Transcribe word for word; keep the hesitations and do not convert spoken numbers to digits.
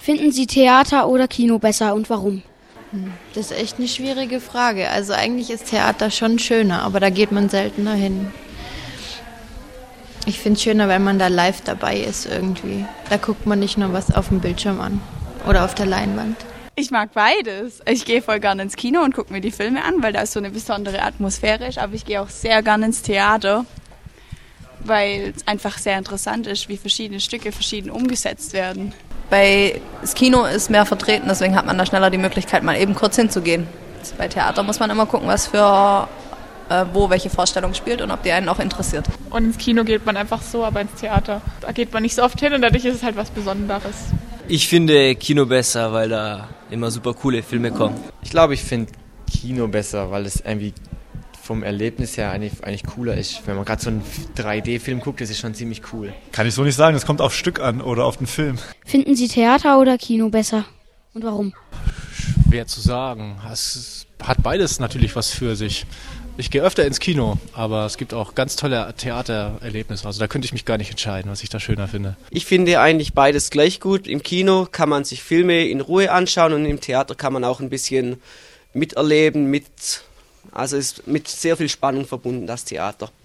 Finden Sie Theater oder Kino besser und warum? Das ist echt eine schwierige Frage. Also eigentlich ist Theater schon schöner, aber da geht man seltener hin. Ich finde es schöner, wenn man da live dabei ist irgendwie. Da guckt man nicht nur was auf dem Bildschirm an oder auf der Leinwand. Ich mag beides. Ich gehe voll gerne ins Kino und gucke mir die Filme an, weil da so eine besondere Atmosphäre ist. Aber ich gehe auch sehr gerne ins Theater, weil es einfach sehr interessant ist, wie verschiedene Stücke verschieden umgesetzt werden. Bei das Kino ist mehr vertreten, deswegen hat man da schneller die Möglichkeit, mal eben kurz hinzugehen. Bei Theater muss man immer gucken, was für äh, wo welche Vorstellung spielt und ob die einen auch interessiert. Und ins Kino geht man einfach so, aber ins Theater, da geht man nicht so oft hin und dadurch ist es halt was Besonderes. Ich finde Kino besser, weil da immer super coole Filme kommen. Ich glaube, ich finde Kino besser, weil es irgendwie vom Erlebnis her eigentlich, eigentlich cooler ist. Wenn man gerade so einen drei D-Film guckt, das ist schon ziemlich cool. Kann ich so nicht sagen, es kommt aufs Stück an oder auf den Film. Finden Sie Theater oder Kino besser und warum? Schwer zu sagen. Es hat beides natürlich was für sich. Ich gehe öfter ins Kino, aber es gibt auch ganz tolle Theatererlebnisse. Also da könnte ich mich gar nicht entscheiden, was ich da schöner finde. Ich finde eigentlich beides gleich gut. Im Kino kann man sich Filme in Ruhe anschauen und im Theater kann man auch ein bisschen miterleben, mit, also ist mit sehr viel Spannung verbunden, das Theater.